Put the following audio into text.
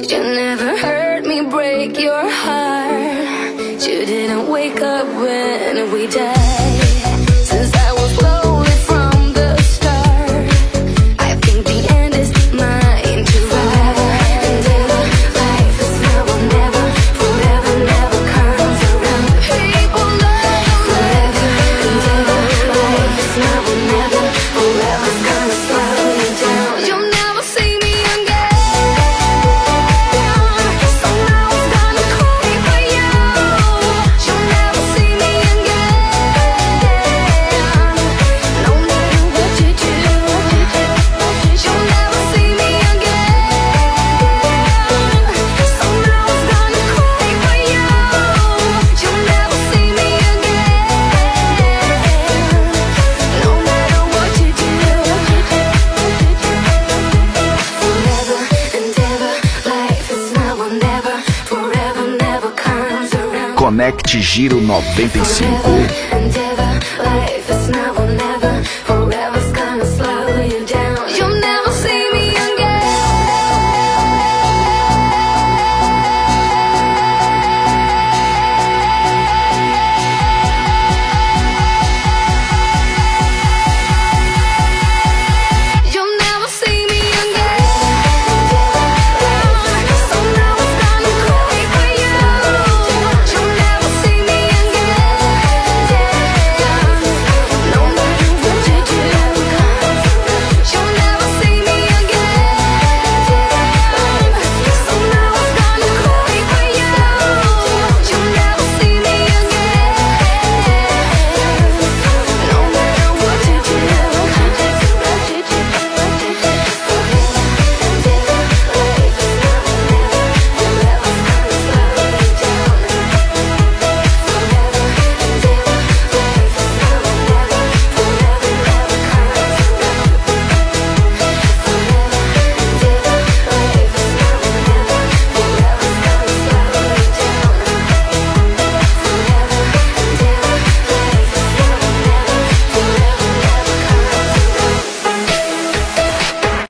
You never heard me break your heart. You didn't wake up when we died. Since I was lonely from the start, I think the end is mine to forever and ever. Life is now or never. Forever never comes around. People love forever and ever. Life is now or never. Forever's gonna slow you down. You'll never see me again. So now I'm gonna cry for you. You'll never see me again. No matter what you do, you'll never see me again. So now I'm gonna cry for you. You'll never see me again. No matter what you do. Forever and ever, life is now or never. Forever never comes around. Conecte Giro 95. Forever and ever, life is now or never.